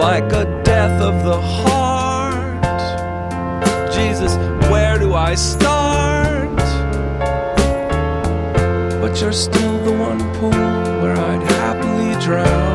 like a death of the heart. Jesus, where do I start? But you're still the one pool where I'd happily drown.